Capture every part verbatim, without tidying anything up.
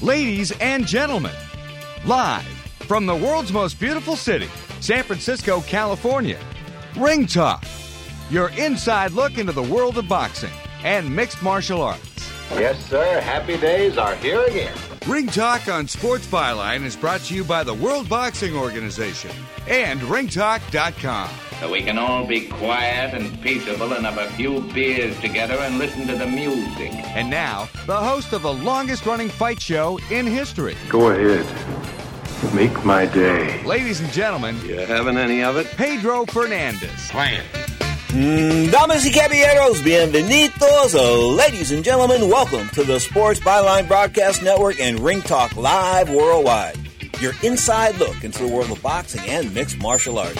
Ladies and gentlemen, live from the world's most beautiful city, San Francisco, California, Ring Talk, your inside look into the world of boxing and mixed martial arts. Yes, sir. Happy days are here again. Ring Talk on Sports Byline is brought to you by the World Boxing Organization and ring talk dot com. So we can all be quiet and peaceable and have a few beers together and listen to the music. And now, the host of the longest-running fight show in history. Go ahead. Make my day. Ladies and gentlemen, You having any of it? Pedro Fernandez. Play it. Mm, damas y caballeros, bienvenidos. Uh, ladies and gentlemen, welcome to the Sports Byline Broadcast Network and Ring Talk Live Worldwide. Your inside look into the world of boxing and mixed martial arts.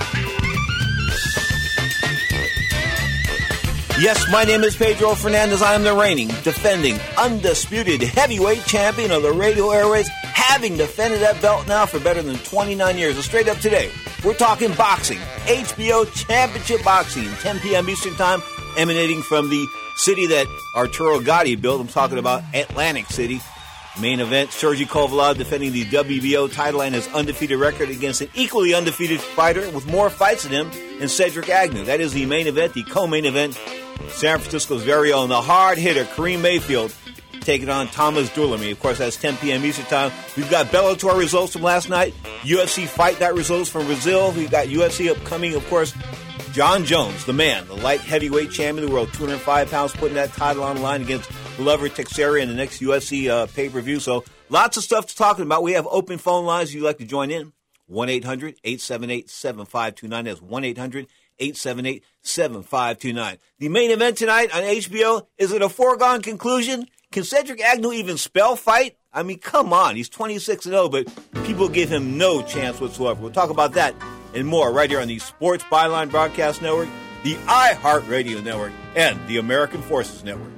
Yes, my name is Pedro Fernandez. I am the reigning, defending, undisputed heavyweight champion of the radio airways, having defended that belt now for better than twenty-nine years. And straight up today, we're talking boxing. H B O Championship Boxing, ten p.m. Eastern Time, emanating from the city that Arturo Gatti built. I'm talking about Atlantic City. Main event, Sergey Kovalev defending the W B O title and his undefeated record against an equally undefeated fighter with more fights than him in Cedric Agnew. That is the main event, the co-main event. San Francisco's very own, the hard hitter, Kareem Mayfield, taking on Thomas Dulamy. Of course, that's ten p.m. Eastern Time. We've got Bellator results from last night, U F C Fight Night results from Brazil. We've got U F C upcoming, of course, John Jones, the man, the light heavyweight champion of the world, two hundred five pounds, putting that title on the line against Glover Teixeira in the next U F C uh, pay-per-view. So lots of stuff to talk about. We have open phone lines if you'd like to join in. one eight hundred eight seven eight seven five two nine. That's one eight hundred eight seven eight seven five two nine. The main event tonight on H B O, is it a foregone conclusion? Can Cedric Agnew even spell fight? I mean, come on. He's twenty-six and oh, but people give him no chance whatsoever. We'll talk about that and more right here on the Sports Byline Broadcast Network, the iHeartRadio Network, and the American Forces Network.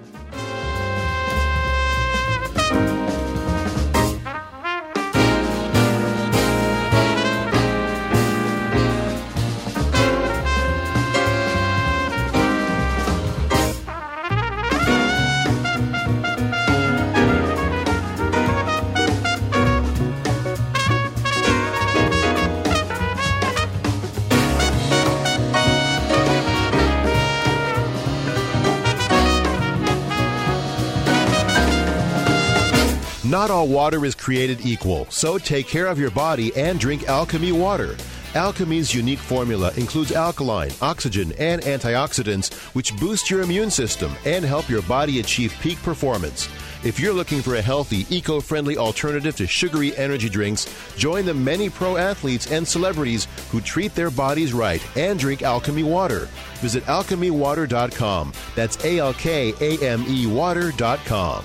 Not all water is created equal, so take care of your body and drink Alchemy water. Alchemy's unique formula includes alkaline, oxygen, and antioxidants, which boost your immune system and help your body achieve peak performance. If you're looking for a healthy, eco-friendly alternative to sugary energy drinks, join the many pro athletes and celebrities who treat their bodies right and drink Alchemy water. Visit alchemy water dot com. That's A L K A M E water dot com.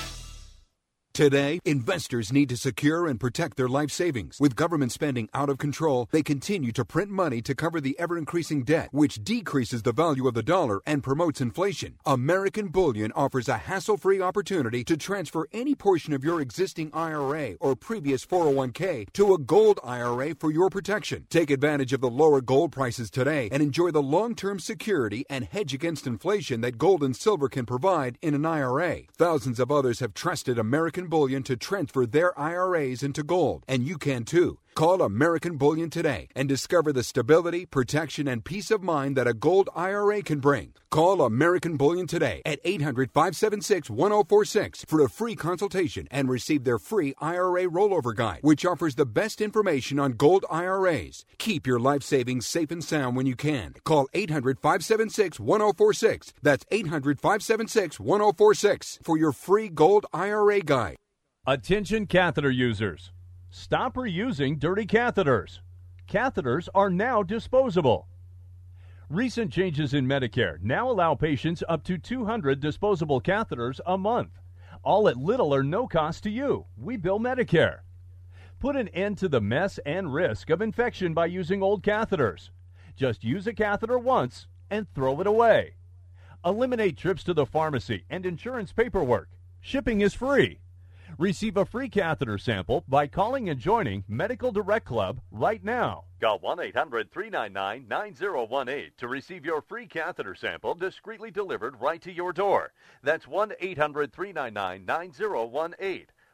Today, investors need to secure and protect their life savings. With government spending out of control, they continue to print money to cover the ever-increasing debt, which decreases the value of the dollar and promotes inflation. American Bullion offers a hassle-free opportunity to transfer any portion of your existing I R A or previous four oh one k to a gold I R A for your protection. Take advantage of the lower gold prices today and enjoy the long-term security and hedge against inflation that gold and silver can provide in an I R A. Thousands of others have trusted American Bullion to transfer their I R As into gold, and you can too. Call American Bullion today and discover the stability, protection, and peace of mind that a gold I R A can bring. Call American Bullion today at eight hundred five seven six one oh four six for a free consultation and receive their free I R A rollover guide, which offers the best information on gold I R As. Keep your life savings safe and sound when you can. Call eight hundred five seven six one oh four six. That's eight hundred five seven six one oh four six for your free gold I R A guide. Attention catheter users. Stop reusing dirty catheters. Catheters are now disposable. Recent changes in Medicare now allow patients up to two hundred disposable catheters a month, all at little or no cost to you. We bill Medicare. Put an end to the mess and risk of infection by using old catheters. Just use a catheter once and throw it away. Eliminate trips to the pharmacy and insurance paperwork. Shipping is free. Receive a free catheter sample by calling and joining Medical Direct Club right now. Call one eight hundred three nine nine nine zero one eight to receive your free catheter sample discreetly delivered right to your door. That's one eight hundred three nine nine nine zero one eight.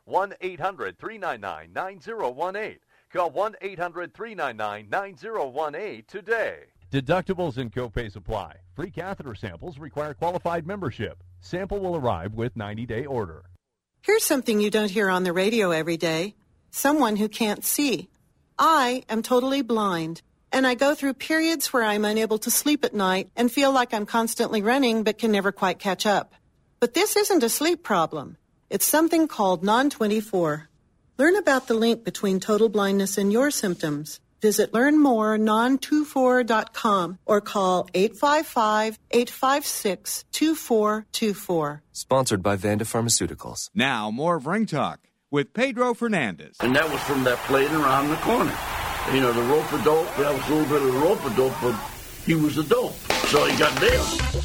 one eight hundred three nine nine nine zero one eight. Call one eight hundred three nine nine nine zero one eight today. Deductibles and copays apply. Free catheter samples require qualified membership. Sample will arrive with ninety-day order. Here's something you don't hear on the radio every day. Someone who can't see. I am totally blind, and I go through periods where I'm unable to sleep at night and feel like I'm constantly running but can never quite catch up. But this isn't a sleep problem. It's something called non twenty-four. Learn about the link between total blindness and your symptoms. Visit learn more non twenty-four dot com or call eight five five, eight five six, two four two four. Sponsored by Vanda Pharmaceuticals. Now, more of Ring Talk with Pedro Fernandez. And that was from that plane around the corner. You know, the rope-a-dope, that was a little bit of the rope-a-dope, but he was a dope. So he got nailed.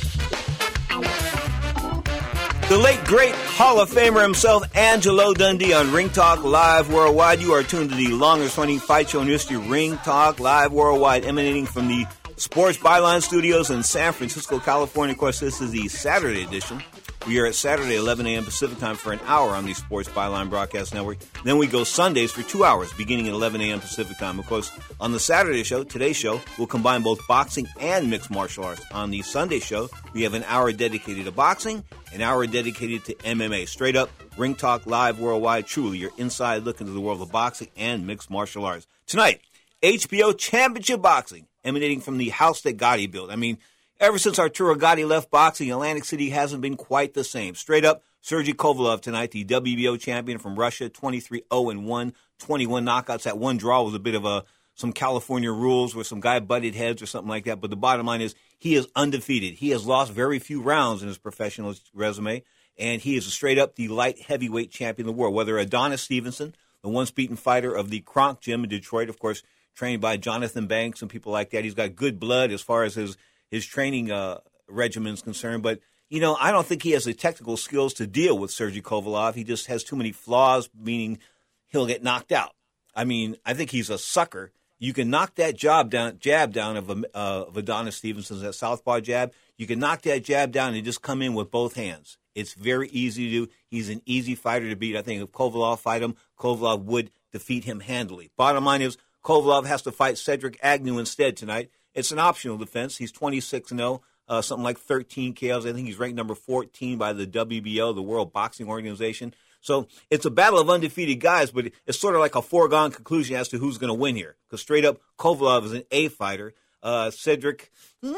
The late, great Hall of Famer himself, Angelo Dundee, on Ring Talk Live Worldwide. You are tuned to the longest-running fight show in history, Ring Talk Live Worldwide, emanating from the Sports Byline Studios in San Francisco, California. Of course, this is the Saturday edition. We are at Saturday, eleven a.m. Pacific time for an hour on the Sports Byline Broadcast Network. Then we go Sundays for two hours, beginning at eleven a.m. Pacific time. Of course, on the Saturday show, today's show, we'll combine both boxing and mixed martial arts. On the Sunday show, we have an hour dedicated to boxing, an hour dedicated to M M A. Straight up, Ring Talk Live Worldwide, truly your inside look into the world of boxing and mixed martial arts. Tonight, H B O Championship Boxing, emanating from the house that Gotti built. I mean, ever since Arturo Gotti left boxing, Atlantic City hasn't been quite the same. Straight up, Sergey Kovalev tonight, the W B O champion from Russia, twenty-three oh and one, twenty-one knockouts. That one draw was a bit of a some California rules where some guy butted heads or something like that. But the bottom line is he is undefeated. He has lost very few rounds in his professional resume, and he is straight up the light heavyweight champion of the world. Whether Adonis Stevenson, the once-beaten fighter of the Kronk Gym in Detroit, of course, trained by Jonathan Banks and people like that. He's got good blood as far as his his training uh, regimen is concerned. But, you know, I don't think he has the technical skills to deal with Sergey Kovalev. He just has too many flaws, meaning he'll get knocked out. I mean, I think he's a sucker. You can knock that jab down, jab down of, uh, of Adonis Stevenson's, that southpaw jab. You can knock that jab down and just come in with both hands. It's very easy to do. He's an easy fighter to beat. I think if Kovalev fight him, Kovalev would defeat him handily. Bottom line is Kovalev has to fight Cedric Agnew instead tonight. It's an optional defense. He's twenty-six and oh, uh, something like thirteen K Os. I think he's ranked number fourteen by the W B O, the World Boxing Organization. So it's a battle of undefeated guys, but it's sort of like a foregone conclusion as to who's going to win here. Because straight up, Kovalev is an A fighter. Uh, Cedric,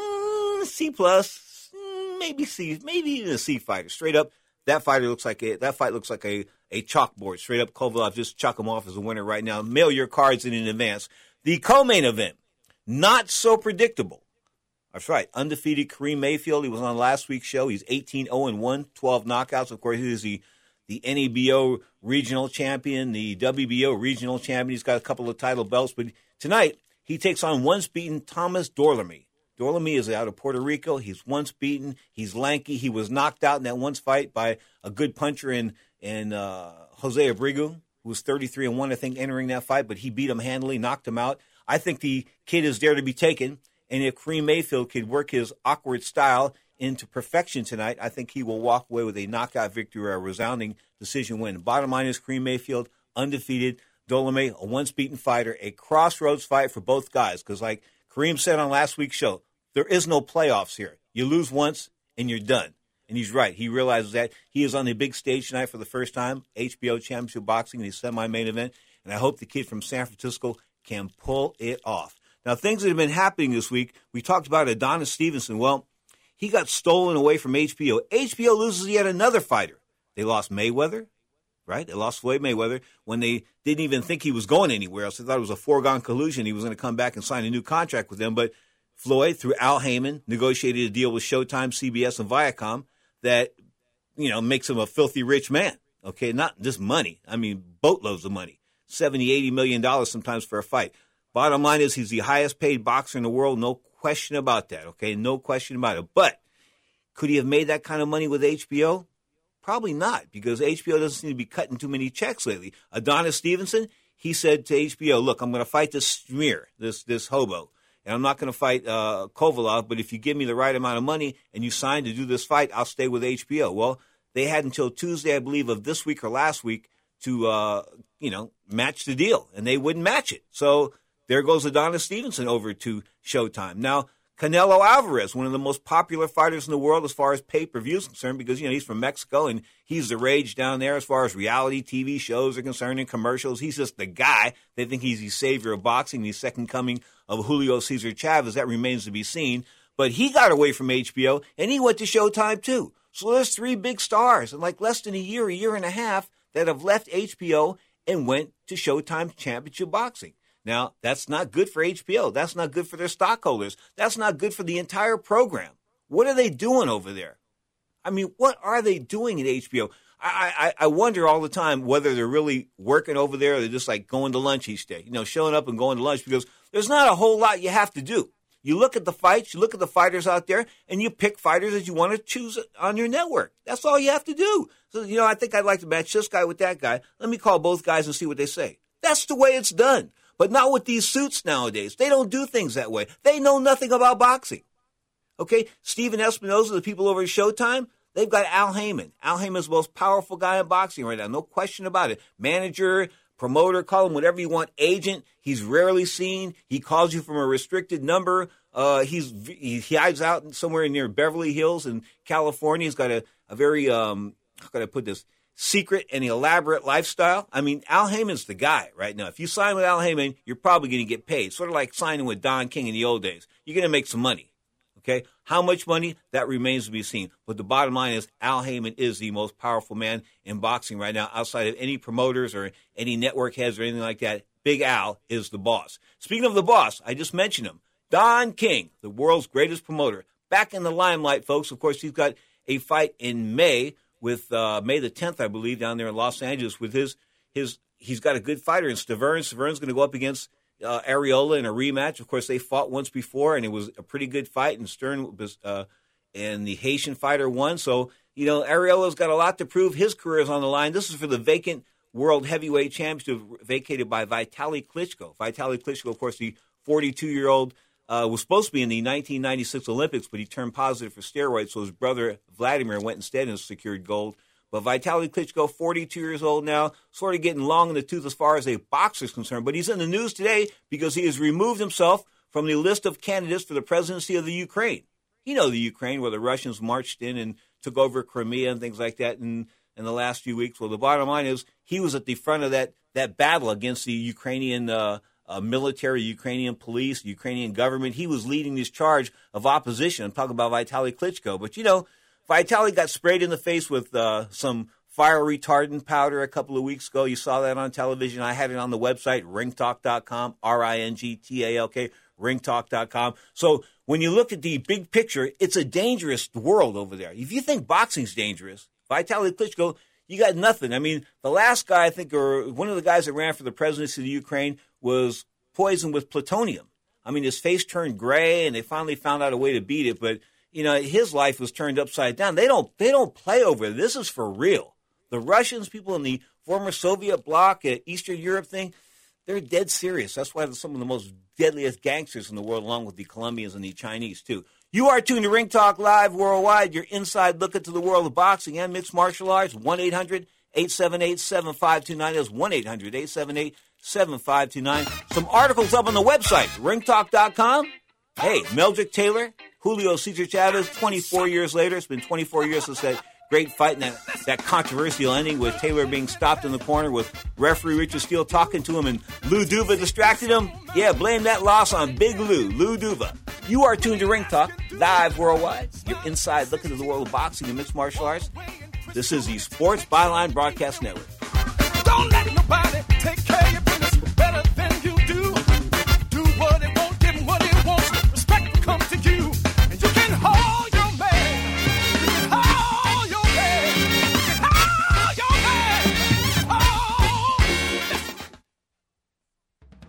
mm, C plus, mm, maybe C, maybe even a C fighter. Straight up, that fighter looks like a, that fight looks like a, a chalkboard. Straight up, Kovalev, just chuck him off as a winner right now. Mail your cards in in advance. The co-main event. Not so predictable. That's right. Undefeated Kareem Mayfield. He was on last week's show. He's eighteen oh and one, twelve knockouts. Of course, he is the, the N A B O regional champion, the W B O regional champion. He's got a couple of title belts. But tonight, he takes on once beaten Thomas Dorlamy. Dorlamy is out of Puerto Rico. He's once beaten. He's lanky. He was knocked out in that once fight by a good puncher in, in uh, Jose Abregu, who was thirty-three and one, I think, entering that fight. But he beat him handily, knocked him out. I think the kid is there to be taken, and if Kareem Mayfield could work his awkward style into perfection tonight, I think he will walk away with a knockout victory or a resounding decision win. Bottom line is Kareem Mayfield, undefeated. Dorlamy, a once-beaten fighter, a crossroads fight for both guys, because like Kareem said on last week's show, there is no playoffs here. You lose once, and you're done. And he's right. He realizes that. He is on the big stage tonight for the first time, H B O Championship Boxing, the semi-main event, and I hope the kid from San Francisco can pull it off. Now, things that have been happening this week, we talked about Adonis Stevenson. Well, he got stolen away from H B O. H B O loses yet another fighter. They lost Mayweather, right? They lost Floyd Mayweather when they didn't even think he was going anywhere else. They thought it was a foregone collusion. He was going to come back and sign a new contract with them. But Floyd, through Al Heyman, negotiated a deal with Showtime, C B S, and Viacom that, you know, makes him a filthy rich man. Okay, not just money. I mean, boatloads of money. seventy, eighty million dollars sometimes for a fight. Bottom line is he's the highest paid boxer in the world. No question about that. Okay, no question about it. But could he have made that kind of money with H B O? Probably not, because H B O doesn't seem to be cutting too many checks lately. Adonis Stevenson, he said to H B O, look, I'm going to fight this smear, this this hobo, and I'm not going to fight uh, Kovalev, but if you give me the right amount of money and you sign to do this fight, I'll stay with H B O. Well, they had until Tuesday, I believe, of this week or last week to uh, you know, match the deal, and they wouldn't match it. So there goes Adonis Stevenson over to Showtime. Now, Canelo Alvarez, one of the most popular fighters in the world as far as pay-per-view is concerned, because, you know, he's from Mexico and he's the rage down there as far as reality T V shows are concerned and commercials. He's just the guy. They think he's the savior of boxing, the second coming of Julio Cesar Chavez. That remains to be seen. But he got away from H B O and he went to Showtime too. So there's three big stars in like less than a year, a year and a half that have left H B O and went to Showtime Championship Boxing. Now, that's not good for H B O. That's not good for their stockholders. That's not good for the entire program. What are they doing over there? I mean, what are they doing at H B O? I, I, I wonder all the time whether they're really working over there or they're just like going to lunch each day, you know, showing up and going to lunch, because there's not a whole lot you have to do. You look at the fights, you look at the fighters out there, and you pick fighters that you want to choose on your network. That's all you have to do. So, you know, I think I'd like to match this guy with that guy. Let me call both guys and see what they say. That's the way it's done. But not with these suits nowadays. They don't do things that way. They know nothing about boxing. Okay? Steven Espinoza, the people over at Showtime, they've got Al Heyman. Al Heyman's the most powerful guy in boxing right now. No question about it. Manager, promoter, call him whatever you want, agent. He's rarely seen. He calls you from a restricted number. Uh, he's he hides out somewhere near Beverly Hills in California. He's got a, a very, um, how can I put this, secret and elaborate lifestyle. I mean, Al Heyman's the guy right now. If you sign with Al Heyman, you're probably going to get paid. Sort of like signing with Don King in the old days. You're going to make some money. Okay? How much money? That remains to be seen. But the bottom line is Al Heyman is the most powerful man in boxing right now outside of any promoters or any network heads or anything like that. Big Al is the boss. Speaking of the boss, I just mentioned him. Don King, the world's greatest promoter. Back in the limelight, folks. Of course, he's got a fight in May with uh, May the tenth, I believe, down there in Los Angeles with his, his he's got a good fighter in Stavern. Stavern's going to go up against uh, Areola in a rematch. Of course, they fought once before, and it was a pretty good fight, and Stern was, uh, and the Haitian fighter won. So, you know, Areola's got a lot to prove. His career is on the line. This is for the vacant World Heavyweight Championship vacated by Vitaly Klitschko. Vitaly Klitschko, of course, the forty-two-year-old, Uh, was supposed to be in the nineteen ninety-six Olympics, but he turned positive for steroids, so his brother Vladimir went instead and secured gold. But Vitaly Klitschko, forty-two years old now, sort of getting long in the tooth as far as a boxer is concerned. But he's in the news today because he has removed himself from the list of candidates for the presidency of the Ukraine. You know the Ukraine, where the Russians marched in and took over Crimea and things like that in, in the last few weeks. Well, the bottom line is he was at the front of that, that battle against the Ukrainian uh Uh, military, Ukrainian police, Ukrainian government. He was leading this charge of opposition. I'm talking about Vitaly Klitschko. But, you know, Vitaly got sprayed in the face with uh, some fire retardant powder a couple of weeks ago. You saw that on television. I had it on the website, ring talk dot com, R I N G T A L K, ring talk dot com. So when you look at the big picture, it's a dangerous world over there. If you think boxing's dangerous, Vitaly Klitschko, you got nothing. I mean, the last guy, I think, or one of the guys that ran for the presidency of the Ukraine was poisoned with plutonium. I mean, his face turned gray, and they finally found out a way to beat it. But, you know, his life was turned upside down. They don't they don't play over it. This is for real. The Russians, people in the former Soviet bloc, uh, Eastern Europe thing, they're dead serious. That's why they're some of the most deadliest gangsters in the world, along with the Colombians and the Chinese, too. You are tuned to Ring Talk Live Worldwide, your inside look into the world of boxing and mixed martial arts. one eight hundred eight seven eight seven five two nine. That's one eight hundred eight seven eight seven five two nine. Some articles up on the website, ring talk dot com. Hey, Meldrick Taylor, Julio Cesar Chavez, twenty-four years later. It's been twenty-four years since that great fight and that, that controversial ending with Taylor being stopped in the corner with referee Richard Steele talking to him and Lou Duva distracted him. Yeah, blame that loss on Big Lou, Lou Duva. You are tuned to Ring Talk Live Worldwide, your inside look into the world of boxing and mixed martial arts. This is the Sports Byline Broadcast Network. Don't let nobody take care of your business better than you do. Do what it won't, give him what he wants. Respect will come to you. And you can hold your man. You can hold your man. You can hold your man. Hold.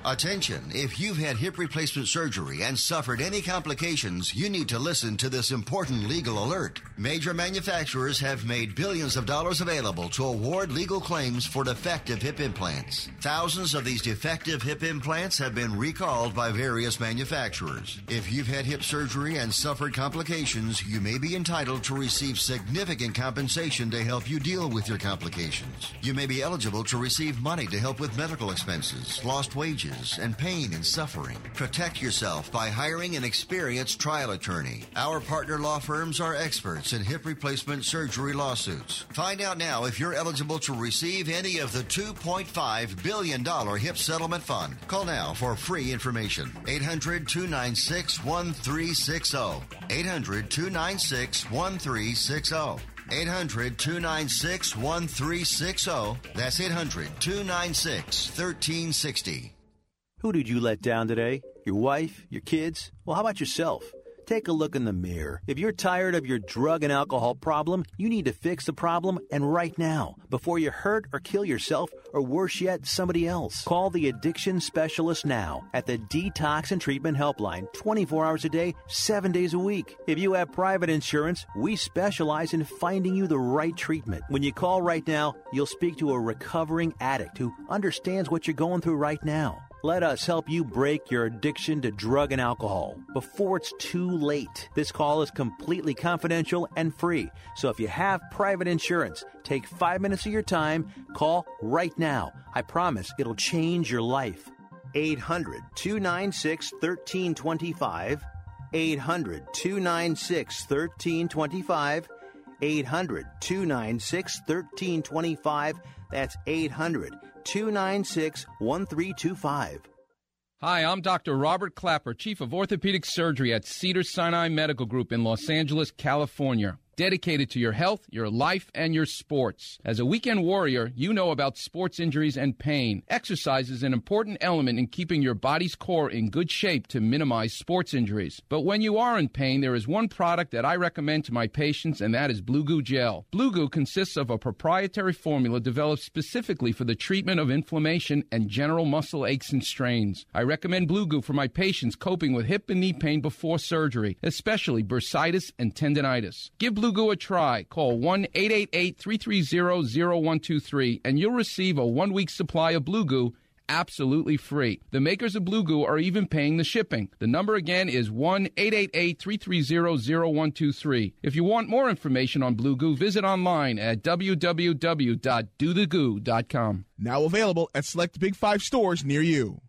Attention, if you've had hip replacement surgery and suffered any complications, you need to listen to this important legal alert. Major manufacturers have made billions of dollars available to award legal claims for defective hip implants. Thousands of these defective hip implants have been recalled by various manufacturers. If you've had hip surgery and suffered complications, you may be entitled to receive significant compensation to help you deal with your complications. You may be eligible to receive money to help with medical expenses, lost wages, and pain and suffering. Protect yourself by hiring an experienced trial attorney. Our partner law firms are experts in hip replacement surgery lawsuits. Find out now if you're eligible to receive any of the two point five billion dollars HIP Settlement Fund. Call now for free information. eight hundred, two nine six, one three six zero. eight hundred, two nine six, one three six zero. eight hundred, two nine six, one three six zero. That's eight hundred, two nine six, one three six zero. Who did you let down today? Your wife? Your kids? Well, how about yourself? Take a look in the mirror. If you're tired of your drug and alcohol problem, you need to fix the problem, and right now, before you hurt or kill yourself, or worse yet, somebody else. Call the addiction specialist now at the Detox and Treatment Helpline, twenty-four hours a day, seven days a week. If you have private insurance, we specialize in finding you the right treatment. When you call right now, you'll speak to a recovering addict who understands what you're going through right now. Let us help you break your addiction to drug and alcohol before it's too late. This call is completely confidential and free. So if you have private insurance, take five minutes of your time. Call right now. I promise it'll change your life. eight hundred, two nine six, one three two five. eight hundred, two nine six, one three two five. eight hundred, two nine six, one three two five. That's eight hundred, two nine six, one three two five. Hi, I'm Doctor Robert Clapper, Chief of Orthopedic Surgery at Cedars-Sinai Medical Group in Los Angeles, California. Dedicated to your health, your life, and your sports. As a weekend warrior, you know about sports injuries and pain. Exercise is an important element in keeping your body's core in good shape to minimize sports injuries. But when you are in pain, there is one product that I recommend to my patients, and that is Blue Goo Gel. Blue Goo consists of a proprietary formula developed specifically for the treatment of inflammation and general muscle aches and strains. I recommend Blue Goo for my patients coping with hip and knee pain before surgery, especially bursitis and tendinitis. Give Blue Blue Goo a try. Call one eight eight eight, three three zero, zero one two three and you'll receive a one-week supply of Blue Goo absolutely free. The makers of Blue Goo are even paying the shipping. The number again is one eight eight eight, three three zero, zero one two three. If you want more information on Blue Goo, visit online at w w w dot do the goo dot com. Now available at select Big Five stores near you.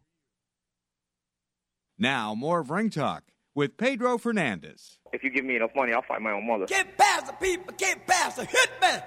Now more of Ring Talk with Pedro Fernandez. If you give me enough money, I'll fight my own mother. Get past the people, get past the hitman.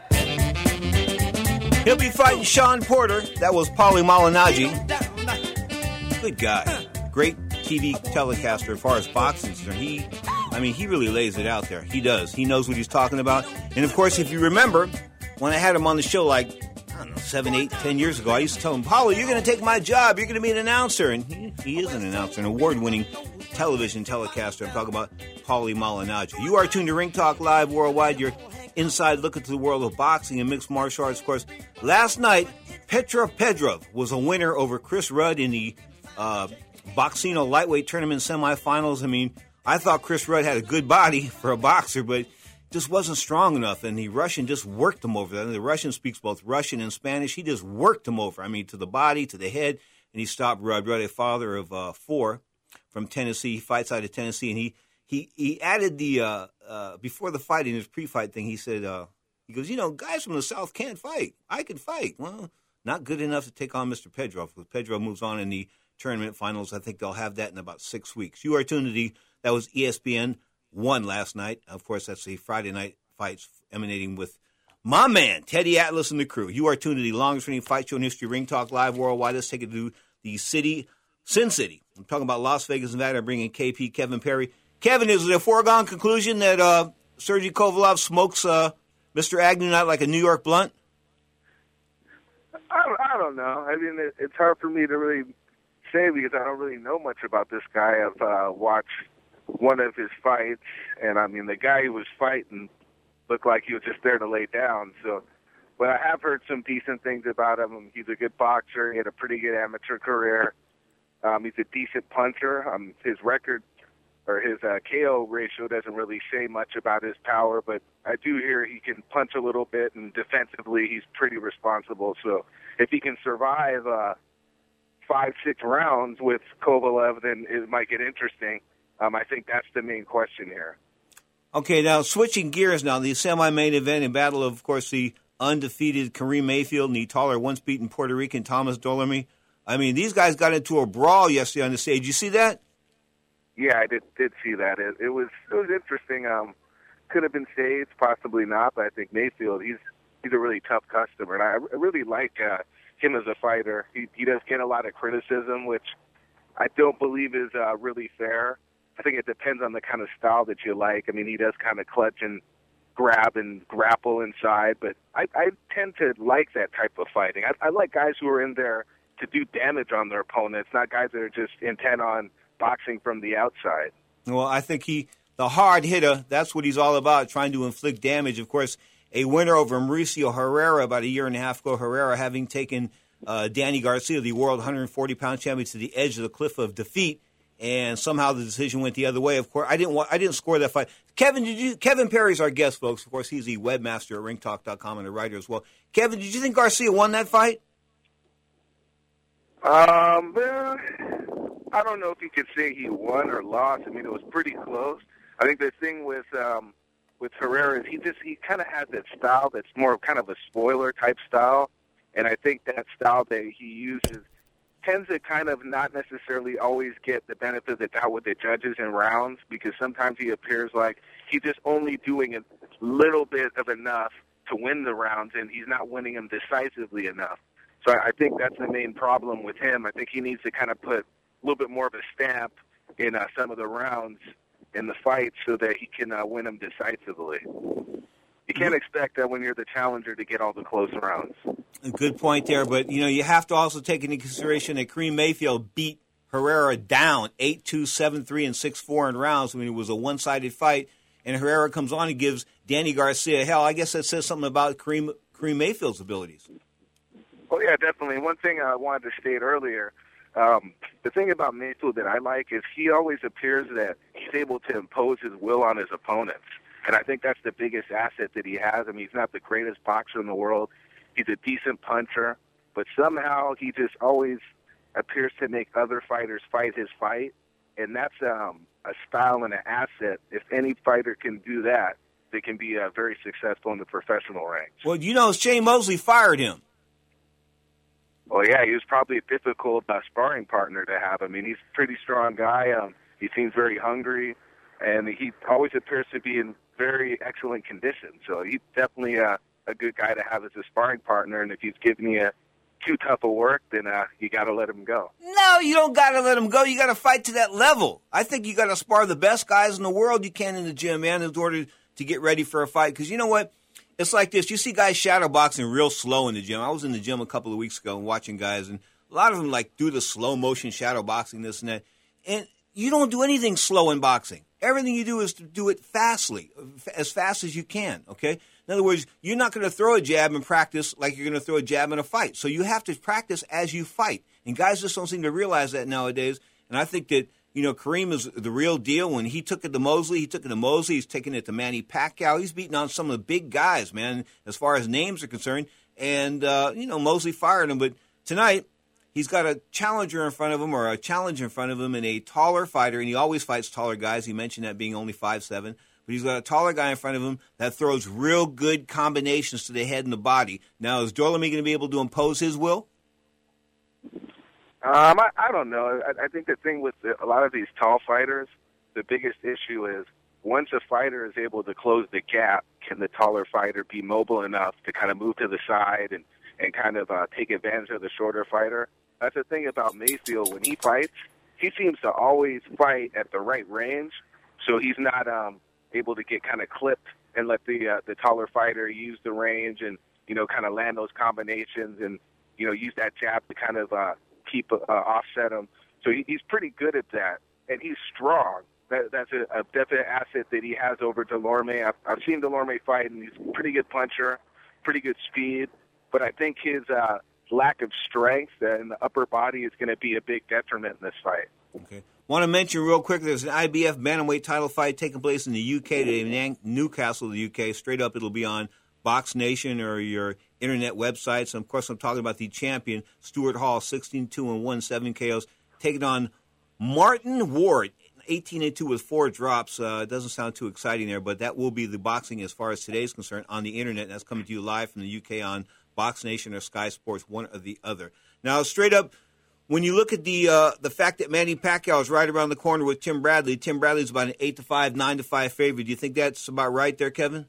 He'll be fighting Sean Porter. That was Paulie Malignaggi. Good guy. Great T V telecaster as far as boxing is concerned. He, I mean, he really lays it out there. He does. He knows what he's talking about. And, of course, if you remember, when I had him on the show like, I don't know, seven, eight, ten years ago, I used to tell him, Paulie, you're going to take my job. You're going to be an announcer. And he, he is an announcer, an award-winning television telecaster. I'm talking about Paulie Malignaggi. You are tuned to Ring Talk Live Worldwide, your inside look into the world of boxing and mixed martial arts. Of course, last night, Petra Pedrov was a winner over Chris Rudd in the uh, Boxino lightweight tournament semifinals. I mean, I thought Chris Rudd had a good body for a boxer, but just wasn't strong enough, and the Russian just worked him over. The Russian speaks both Russian and Spanish. He just worked him over, I mean, to the body, to the head, and he stopped Rudd. Rudd, a father of uh, four from Tennessee. He fights out of Tennessee, and he he, he added the, uh, uh, before the fight, in his pre-fight thing, he said, uh, he goes, you know, guys from the South can't fight. I could fight. Well, not good enough to take on Mister Pedrov, because Pedrov moves on in the tournament finals. I think they'll have that in about six weeks. You are tuned to the, that was E S P N one last night. Of course, that's the Friday night fights emanating with my man, Teddy Atlas and the crew. You are tuned to the longest running fight show in history, Ring Talk Live Worldwide. Let's take it to the city, Sin City. I'm talking about Las Vegas, Nevada. I bring in K P, Kevin Perry. Kevin, is it a foregone conclusion that uh, Sergey Kovalev smokes uh, Mister Agnew not like a New York blunt? I don't, I don't know. I mean, it, it's hard for me to really say because I don't really know much about this guy. I've uh, watched one of his fights, and I mean, the guy who was fighting looked like he was just there to lay down. So, but I have heard some decent things about him. He's a good boxer. He had a pretty good amateur career. Um, he's a decent puncher. Um, his record or his uh, K O ratio doesn't really say much about his power, but I do hear he can punch a little bit, and defensively he's pretty responsible. So if he can survive uh, five, six rounds with Kovalev, then it might get interesting. Um, I think that's the main question here. Okay, now switching gears now, the semi-main event in battle of, of course, the undefeated Kareem Mayfield and the taller, once-beaten Puerto Rican Thomas Dolomy. I mean, these guys got into a brawl yesterday on the stage. You see that? Yeah, I did did see that. It, it was it was interesting. Um, could have been staged, possibly not, but I think Mayfield, he's he's a really tough customer, and I, I really like uh, him as a fighter. He he does get a lot of criticism, which I don't believe is uh, really fair. I think it depends on the kind of style that you like. I mean, he does kind of clutch and grab and grapple inside, but I, I tend to like that type of fighting. I, I like guys who are in there to do damage on their opponents, not guys that are just intent on boxing from the outside. Well, I think he, the hard hitter, that's what he's all about, trying to inflict damage. Of course, a winner over Mauricio Herrera about a year and a half ago, Herrera having taken uh, Danny Garcia, the world one hundred forty pound champion, to the edge of the cliff of defeat. And somehow the decision went the other way. Of course, I didn't want, I didn't score that fight. Kevin, did you? Kevin Perry's our guest, folks. Of course, he's the webmaster at ring talk dot com and a writer as well. Kevin, did you think Garcia won that fight? Um, well, I don't know if you could say he won or lost. I mean, it was pretty close. I think the thing with um, with Herrera is he just he kind of has that style that's more kind of a spoiler type style, and I think that style that he uses tends to kind of not necessarily always get the benefit of the doubt with the judges in rounds, because sometimes he appears like he's just only doing a little bit of enough to win the rounds, and he's not winning them decisively enough. So I think that's the main problem with him. I think he needs to kind of put a little bit more of a stamp in uh, some of the rounds in the fight so that he can uh, win them decisively. You can't expect that when you're the challenger to get all the close rounds. A good point there, but you know you have to also take into consideration that Kareem Mayfield beat Herrera down eight two, seven three, and six four in rounds. I mean, it was a one-sided fight, and Herrera comes on and gives Danny Garcia hell. I guess that says something about Kareem, Kareem Mayfield's abilities. Oh, yeah, definitely. One thing I wanted to state earlier, um, the thing about Mayfield that I like is he always appears that he's able to impose his will on his opponents. And I think that's the biggest asset that he has. I mean, he's not the greatest boxer in the world. He's a decent puncher, but somehow he just always appears to make other fighters fight his fight. And that's um, a style and an asset. If any fighter can do that, they can be uh, very successful in the professional ranks. Well, you know, Shane Mosley fired him. Well, yeah, he was probably a difficult uh, sparring partner to have. I mean, he's a pretty strong guy. Um, he seems very hungry, and he always appears to be in very excellent condition. So he's definitely uh, a good guy to have as a sparring partner. And if he's giving you too tough of work, then uh, you got to let him go. No, you don't got to let him go. You got to fight to that level. I think you got to spar the best guys in the world you can in the gym, man, in order to get ready for a fight. Because you know what? It's like this. You see guys shadow boxing real slow in the gym. I was in the gym a couple of weeks ago watching guys, and a lot of them like do the slow motion shadow boxing, this and that. And you don't do anything slow in boxing. Everything you do is to do it fastly, as fast as you can, okay? In other words, you're not going to throw a jab and practice like you're going to throw a jab in a fight. So you have to practice as you fight. And guys just don't seem to realize that nowadays. And I think that, you know, Kareem is the real deal. When he took it to Mosley, he took it to Mosley. He's taking it to Manny Pacquiao. He's beating on some of the big guys, man, as far as names are concerned. And, uh, you know, Mosley fired him. But tonight, he's got a challenger in front of him, or a challenge in front of him, and a taller fighter, and he always fights taller guys. He mentioned that being only five seven. But he's got a taller guy in front of him that throws real good combinations to the head and the body. Now, is Dolomy going to be able to impose his will? Um, I, I don't know. I, I think the thing with the, a lot of these tall fighters, the biggest issue is once a fighter is able to close the gap, can the taller fighter be mobile enough to kind of move to the side and, and kind of uh, take advantage of the shorter fighter? That's the thing about Mayfield. When he fights, he seems to always fight at the right range, so he's not um, able to get kind of clipped and let the uh, the taller fighter use the range and, you know, kind of land those combinations and, you know, use that jab to kind of uh, keep uh, offset him. So he, he's pretty good at that, and he's strong. That, that's a, a definite asset that he has over Dolomy. I've, I've seen Dolomy fight, and he's a pretty good puncher, pretty good speed, but I think his uh, lack of strength in the upper body is going to be a big detriment in this fight. Okay. Want to mention real quick, there's an I B F bantamweight title fight taking place in the U K today, in Newcastle, the U K. Straight up, it'll be on Box Nation or your internet websites. And, of course, I'm talking about the champion, Stuart Hall, sixteen two and one, seven K Os, taking on Martin Ward, eighteen and two with four drops. Uh, it doesn't sound too exciting there, but that will be the boxing as far as today's concerned on the internet. That's coming to you live from the U K on Box Nation or Sky Sports, one or the other. Now, straight up, when you look at the uh, the fact that Manny Pacquiao is right around the corner with Tim Bradley, Tim Bradley's about an eight to five, nine to five favorite. Do you think that's about right there, Kevin?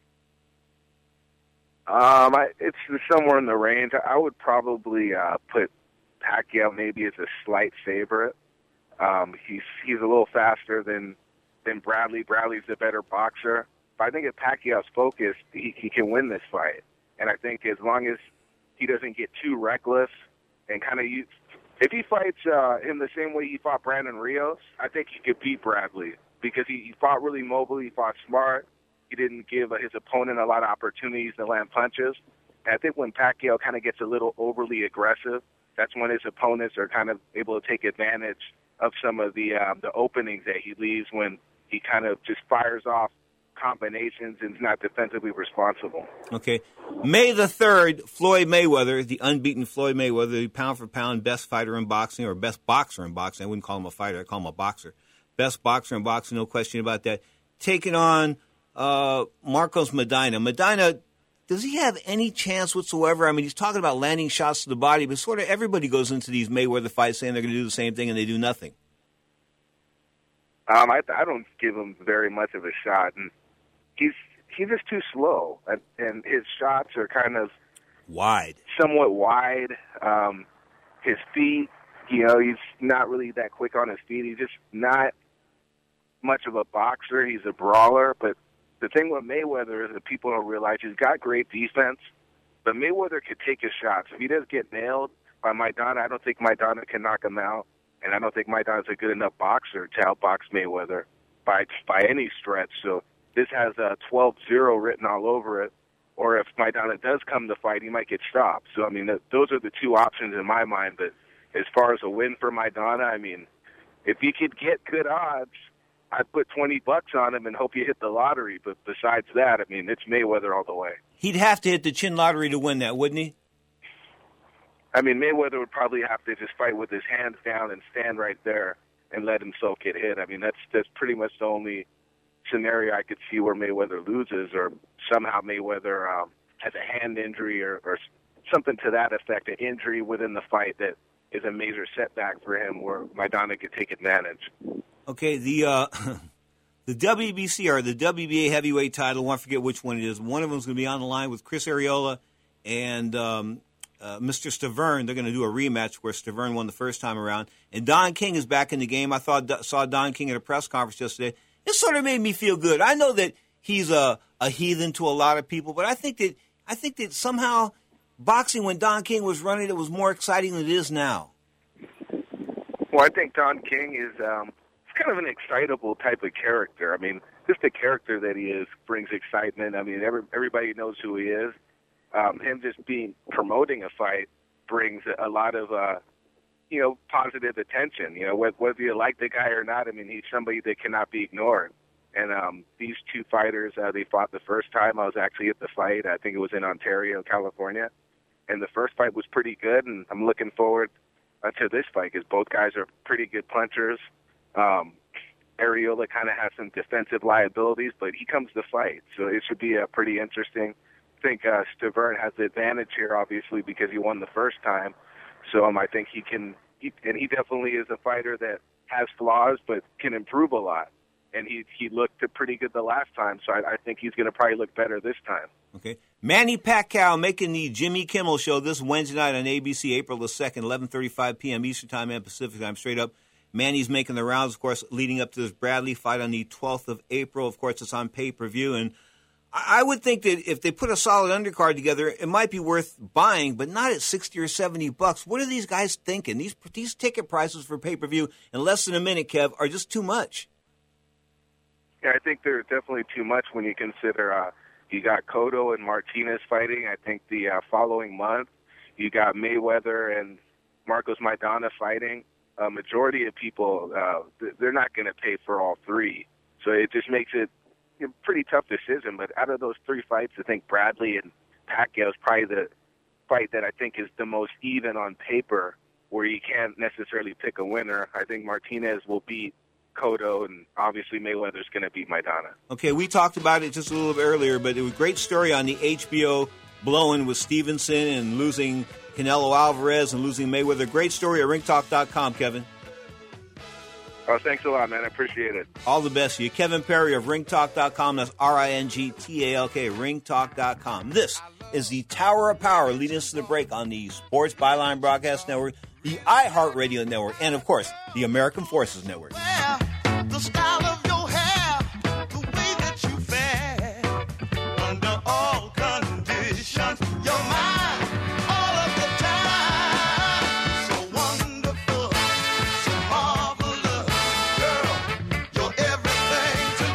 Um, I, it's somewhere in the range. I would probably uh, put Pacquiao maybe as a slight favorite. Um, he's he's a little faster than than Bradley. Bradley's the better boxer. But I think if Pacquiao's focused, he, he can win this fight. And I think as long as he doesn't get too reckless and kind of use, if he fights uh, him the same way he fought Brandon Rios, I think he could beat Bradley because he, he fought really mobile. He fought smart. He didn't give uh, his opponent a lot of opportunities to land punches. And I think when Pacquiao kind of gets a little overly aggressive, that's when his opponents are kind of able to take advantage of some of the um, the openings that he leaves when he kind of just fires off combinations and is not defensively responsible. Okay. May the third, Floyd Mayweather, the unbeaten Floyd Mayweather, the pound-for-pound best fighter in boxing, or best boxer in boxing. I wouldn't call him a fighter. I'd call him a boxer. Best boxer in boxing, no question about that. Taking on uh, Marcos Medina. Medina, does he have any chance whatsoever? I mean, he's talking about landing shots to the body, but sort of everybody goes into these Mayweather fights saying they're going to do the same thing, and they do nothing. Um, I, I don't give him very much of a shot, and he's he's just too slow, and, and his shots are kind of wide, somewhat wide. Um, his feet, you know, he's not really that quick on his feet. He's just not much of a boxer. He's a brawler, but the thing with Mayweather is that people don't realize he's got great defense, but Mayweather could take his shots. If he does get nailed by Maidana, I don't think Maidana can knock him out, and I don't think Maidana's a good enough boxer to outbox Mayweather by by any stretch. So this has a twelve zero written all over it, or if Maidana does come to fight, he might get stopped. So, I mean, th- those are the two options in my mind. But as far as a win for Maidana, I mean, if you could get good odds, I'd put twenty bucks on him and hope you hit the lottery. But besides that, I mean, it's Mayweather all the way. He'd have to hit the chin lottery to win that, wouldn't he? I mean, Mayweather would probably have to just fight with his hands down and stand right there and let himself get hit. I mean, that's that's pretty much the only scenario I could see where Mayweather loses, or somehow Mayweather um, has a hand injury or, or something to that effect, an injury within the fight that is a major setback for him where Maidana could take advantage. Okay, the uh, the W B C or the W B A heavyweight title, I won't forget which one it is. One of them is going to be on the line with Chris Arreola and um, uh, Mister Stavern. They're going to do a rematch where Stavern won the first time around. And Don King is back in the game. I thought saw Don King at a press conference yesterday. It sort of made me feel good. I know that he's a, a heathen to a lot of people, but I think that I think that somehow boxing when Don King was running it was more exciting than it is now. Well, I think Don King is um, kind of an excitable type of character. I mean, just the character that he is brings excitement. I mean, every, everybody knows who he is. Um, him just being promoting a fight brings a lot of uh, you know, positive attention. You know, whether, whether you like the guy or not, I mean, he's somebody that cannot be ignored. And um, these two fighters, uh, they fought the first time. I was actually at the fight. I think it was in Ontario, California. And the first fight was pretty good, and I'm looking forward uh, to this fight because both guys are pretty good punchers. Um, Arreola kind of has some defensive liabilities, but he comes to fight. So it should be uh, pretty interesting. I think uh, Stavern has the advantage here, obviously, because he won the first time. So um, I think he can, he, and he definitely is a fighter that has flaws but can improve a lot. And he he looked pretty good the last time, so I, I think he's going to probably look better this time. Okay. Manny Pacquiao making the Jimmy Kimmel Show this Wednesday night on A B C, April the second, eleven thirty-five p.m. Eastern Time and Pacific Time. Straight up, Manny's making the rounds, of course, leading up to this Bradley fight on the twelfth of April. Of course, it's on pay-per-view, and I would think that if they put a solid undercard together, it might be worth buying, but not at sixty or seventy bucks. What are these guys thinking? These these ticket prices for pay-per-view in less than a minute, Kev, are just too much. Yeah, I think they're definitely too much when you consider uh, you got Cotto and Martinez fighting. I think the uh, following month you got Mayweather and Marcos Maidana fighting. A majority of people, uh, they're not going to pay for all three. So it just makes it a pretty tough decision. But out of those three fights, I think Bradley and Pacquiao is probably the fight that I think is the most even on paper, where you can't necessarily pick a winner. I think Martinez will beat Cotto, and obviously Mayweather's going to beat Maidana. Okay, we talked about it just a little bit earlier, but it was a great story on the H B O blowing with Stevenson and losing Canelo Alvarez and losing Mayweather. Great story at ring talk dot com, Kevin. Oh, thanks a lot, man. I appreciate it. All the best to you. Kevin Perry of ring talk dot com. That's R I N G T A L K, ring talk dot com. This is the Tower of Power leading us to the break on the Sports Byline Broadcast Network, the iHeartRadio Network, and, of course, the American Forces Network. The style of your hair, the way that you fare, under all conditions, you're mine all of the time. So wonderful, so marvelous, girl, you're everything to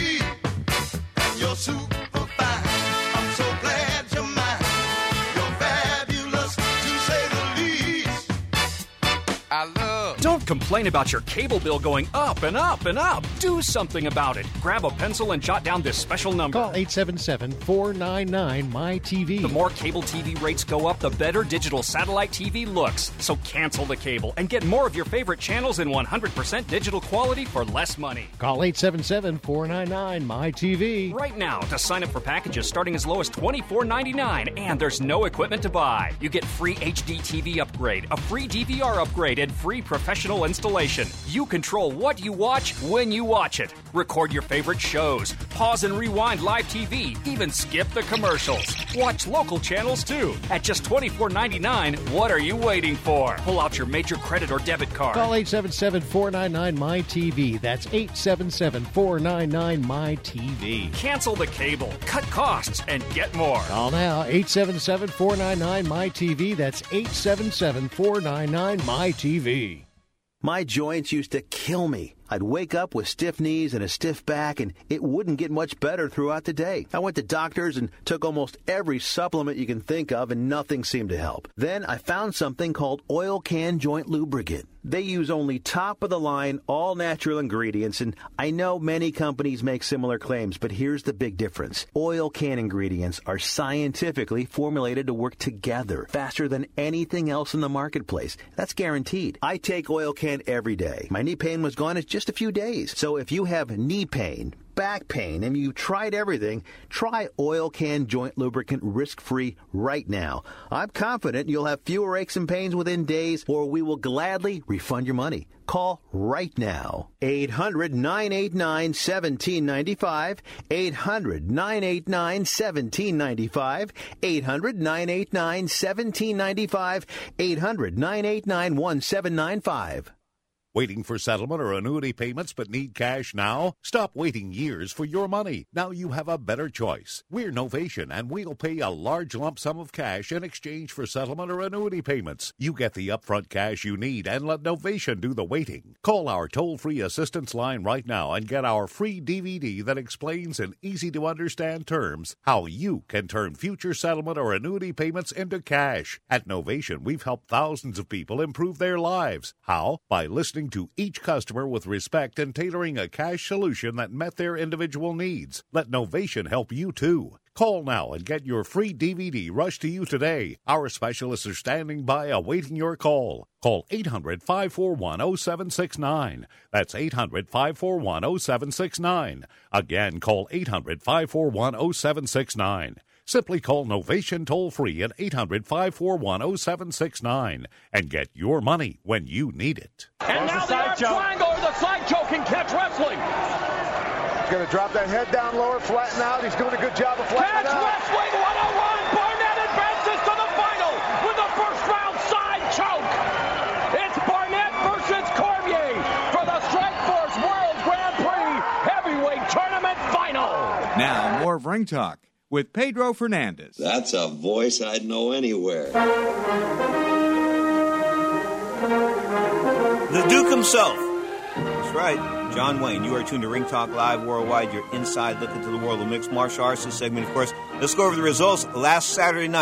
me, and you're super fine. I'm so glad you're mine. You're fabulous, to say the least. I love. Don't complain about your cable bill going up and up and up. Do something about it. Grab a pencil and jot down this special number. Call eight seven seven, four nine nine, M Y T V. The more cable T V rates go up, the better digital satellite T V looks. So cancel the cable and get more of your favorite channels in one hundred percent digital quality for less money. Call eight seven seven, four nine nine, M Y T V. Right now to sign up for packages starting as low as twenty-four ninety-nine, and there's no equipment to buy. You get free H D T V upgrade, a free D V R upgrade, and free professional installation. You control what you watch when you watch it. Record your favorite shows. Pause and rewind live T V. Even skip the commercials. Watch local channels too. At just twenty-four ninety-nine, what are you waiting for? Pull out your major credit or debit card. Call eight seven seven, four nine nine, M Y T V. That's eight seven seven, four nine nine, M Y T V. Cancel the cable, cut costs, and get more. Call now, eight seven seven, four nine nine, M Y T V. That's eight seven seven, four nine nine, M Y T V. My joints used to kill me. I'd wake up with stiff knees and a stiff back, and it wouldn't get much better throughout the day. I went to doctors and took almost every supplement you can think of, and nothing seemed to help. Then I found something called Oil Can Joint Lubricant. They use only top-of-the-line, all-natural ingredients, and I know many companies make similar claims, but here's the big difference. Oil Can ingredients are scientifically formulated to work together faster than anything else in the marketplace. That's guaranteed. I take Oil Can every day. My knee pain was gone in just a few days. So if you have knee pain, back pain, and you tried everything, try Oil Can Joint Lubricant risk-free right now. I'm confident you'll have fewer aches and pains within days, or we will gladly refund your money. Call right now. eight hundred, nine eight nine, one seven nine five. eight hundred, nine eight nine, one seven nine five. eight hundred, nine eight nine, one seven nine five. eight hundred, nine eight nine, one seven nine five. Waiting for settlement or annuity payments but need cash now? Stop waiting years for your money. Now you have a better choice. We're Novation, and we'll pay a large lump sum of cash in exchange for settlement or annuity payments. You get the upfront cash you need and let Novation do the waiting. Call our toll-free assistance line right now and get our free D V D that explains in easy-to-understand terms how you can turn future settlement or annuity payments into cash. At Novation, we've helped thousands of people improve their lives. How? By listening to each customer with respect and tailoring a cash solution that met their individual needs. Let Novation help you too. Call now and get your free D V D rushed to you today. Our specialists are standing by awaiting your call. Call eight hundred, five four one, oh seven six nine. That's eight hundred, five four one, oh seven six nine. Again, call eight hundred, five four one, oh seven six nine. Simply call Novation toll-free at eight hundred, five four one, oh seven six nine and get your money when you need it. And now the arm triangle or the side choke in catch wrestling. He's going to drop that head down lower, flatten out. He's doing a good job of flattening out. Catch wrestling one oh one. Barnett advances to the final with the first round side choke. It's Barnett versus Cormier for the Strikeforce World Grand Prix Heavyweight Tournament Final. Now, more of Ring Talk with Pedro Fernandez. That's a voice I'd know anywhere. The Duke himself. That's right. John Wayne. You are tuned to Ring Talk Live Worldwide, your inside look into the world of mixed martial arts. This segment, of course. Let's go over the results. Last Saturday night,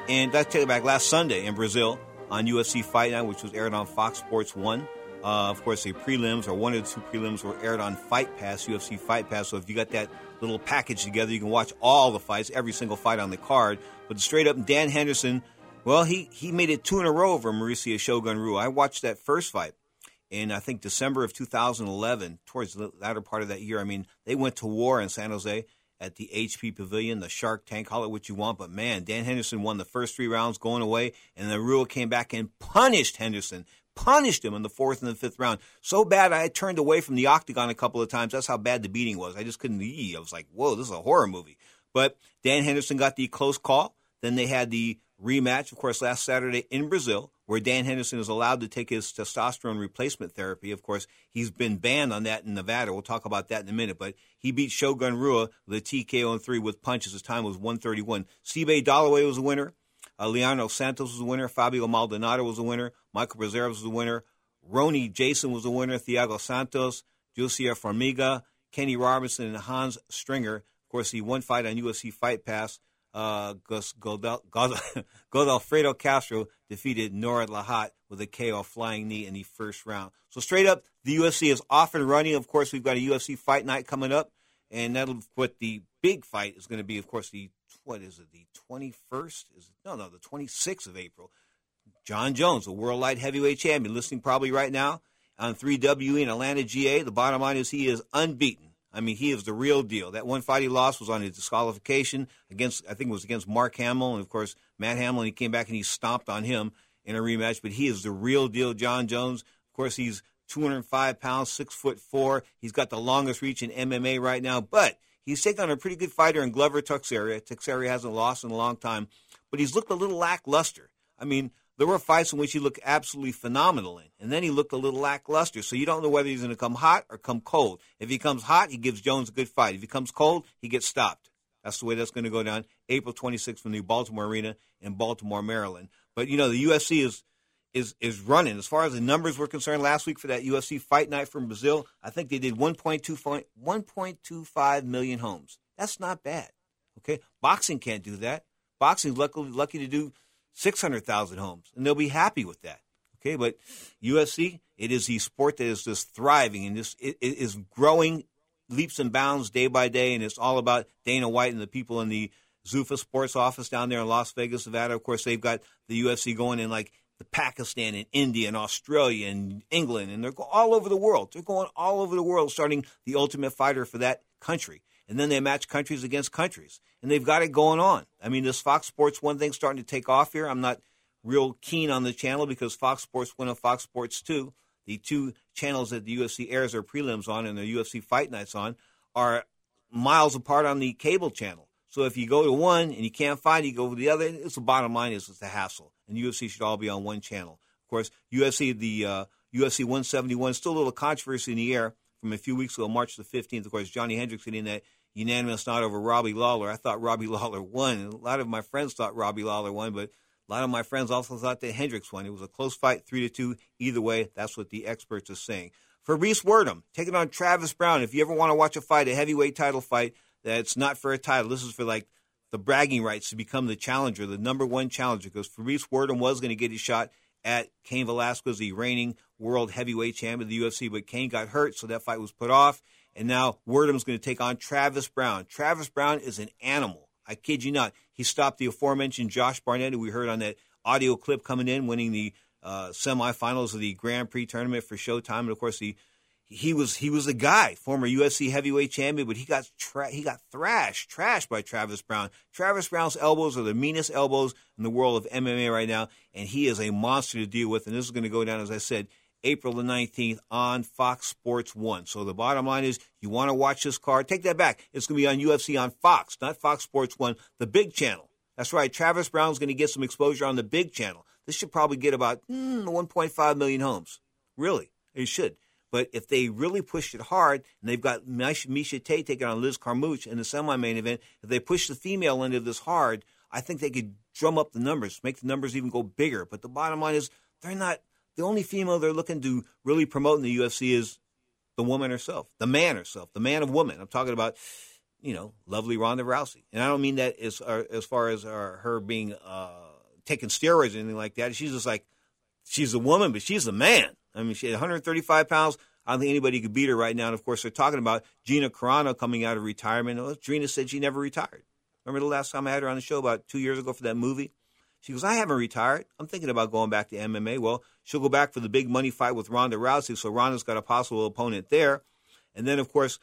And I take it back last Sunday in Brazil on U F C Fight Night, which was aired on Fox Sports one. Uh, of course, the prelims, or one of the two prelims, were aired on Fight Pass, U F C Fight Pass. So if you got that little package together, you can watch all the fights, every single fight on the card. But straight up, Dan Henderson, well, he, he made it two in a row over Mauricio Shogun Rua. I watched that first fight in, I think, December of two thousand eleven, towards the latter part of that year. I mean, they went to war in San Jose at the H P Pavilion, the Shark Tank, call it what you want. But, man, Dan Henderson won the first three rounds going away, and then Rua came back and punished Henderson. Punished him in the fourth and the fifth round. So bad I turned away from the octagon a couple of times. That's how bad the beating was. I just couldn't eat. I was like, whoa, this is a horror movie. But Dan Henderson got the close call. Then they had the rematch, of course, last Saturday in Brazil, where Dan Henderson is allowed to take his testosterone replacement therapy. Of course, he's been banned on that in Nevada. We'll talk about that in a minute. But he beat Shogun Rua with a T K O in three with punches. His time was one thirty-one. Stipe Dalloway was the winner. Uh, Leonardo Santos was the winner. Fabio Maldonado was the winner. Michael Brazeros was the winner. Ronnie Jason was the winner. Thiago Santos, Josier Formiga, Kenny Robinson, and Hans Stringer. Of course, the one fight on U F C Fight Pass, uh, Godel, Godel, Godalfredo Castro defeated Norad Lahat with a K O flying knee in the first round. So straight up, the U F C is off and running. Of course, we've got a U F C Fight Night coming up, and that'll what the big fight is going to be, of course, the what is it, the twenty-first? Is it, no, no, the twenty-sixth of April. John Jones, the world light heavyweight champion, listening probably right now on three W E in Atlanta, G A. The bottom line is he is unbeaten. I mean, he is the real deal. That one fight he lost was on his disqualification against, I think it was against Mark Hamill. And, of course, Matt Hamill, he came back and he stomped on him in a rematch. But he is the real deal, John Jones. Of course, he's two hundred five pounds, six foot four. He's got the longest reach in M M A right now. But he's taken on a pretty good fighter in Glover Teixeira. Teixeira hasn't lost in a long time. But he's looked a little lackluster. I mean, there were fights in which he looked absolutely phenomenal in, and then he looked a little lackluster. So you don't know whether he's going to come hot or come cold. If he comes hot, he gives Jones a good fight. If he comes cold, he gets stopped. That's the way that's going to go down April twenty-sixth from the Baltimore Arena in Baltimore, Maryland. But, you know, the U F C is is is running. As far as the numbers were concerned last week for that U F C Fight Night from Brazil, I think they did one point two five million homes. That's not bad. Okay? Boxing can't do that. Boxing's lucky, lucky to do six hundred thousand homes, and they'll be happy with that. Okay, but U F C, it is the sport that is just thriving, and this it, it is growing leaps and bounds day by day, and it's all about Dana White and the people in the Zuffa Sports office down there in Las Vegas, Nevada. Of course, they've got the U F C going in like the Pakistan and India and Australia and England, and they're all over the world. They're going all over the world, starting the Ultimate Fighter for that country. And then they match countries against countries. And they've got it going on. I mean, this Fox Sports one thing's starting to take off here. I'm not real keen on the channel because Fox Sports one and Fox Sports two, the two channels that the U F C airs their prelims on and their U F C Fight Nights on, are miles apart on the cable channel. So if you go to one and you can't find it, you go to the other. It's the bottom line is it's a hassle. And U F C should all be on one channel. Of course, U F C, the uh, U F C one seventy-one, still a little controversy in the air from a few weeks ago, March the fifteenth. Of course, Johnny Hendricks getting that unanimous nod over Robbie Lawler. I thought Robbie Lawler won. And a lot of my friends thought Robbie Lawler won, but a lot of my friends also thought that Hendricks won. It was a close fight, three to two. Either way, that's what the experts are saying. Fabrice Werdum taking on Travis Brown. If you ever want to watch a fight, a heavyweight title fight, that's not for a title. This is for like the bragging rights to become the challenger, the number one challenger, because Fabrice Werdum was going to get his shot at Cain Velasquez, the reigning world heavyweight champion of the U F C, but Cain got hurt, so that fight was put off. And now Werdum's going to take on Travis Brown. Travis Brown is an animal. I kid you not. He stopped the aforementioned Josh Barnett, who we heard on that audio clip coming in, winning the uh, semifinals of the Grand Prix tournament for Showtime. And, of course, he he was he was a guy, former U F C heavyweight champion, but he got tra- he got thrashed, trashed by Travis Brown. Travis Brown's elbows are the meanest elbows in the world of M M A right now, and he is a monster to deal with. And this is going to go down, as I said, April the nineteenth on Fox Sports one. So the bottom line is you want to watch this card, take that back. It's going to be on U F C on Fox, not Fox Sports one, the big channel. That's right. Travis Brown's going to get some exposure on the big channel. This should probably get about mm, one point five million homes. Really, it should. But if they really pushed it hard, and they've got Miesha Tate taking on Liz Carmouche in the semi-main event, if they push the female end of this hard, I think they could drum up the numbers, make the numbers even go bigger. But the bottom line is they're not – the only female they're looking to really promote in the U F C is the woman herself, the man herself, the man of woman. I'm talking about, you know, lovely Ronda Rousey. And I don't mean that as, uh, as far as uh, her being uh, taking steroids or anything like that. She's just like, she's a woman, but she's a man. I mean, she's one hundred thirty-five pounds. I don't think anybody could beat her right now. And, of course, they're talking about Gina Carano coming out of retirement. Well, Gina said she never retired. Remember the last time I had her on the show about two years ago for that movie? She goes, I haven't retired. I'm thinking about going back to M M A. Well, she'll go back for the big money fight with Ronda Rousey, so Ronda's got a possible opponent there. And then, of course,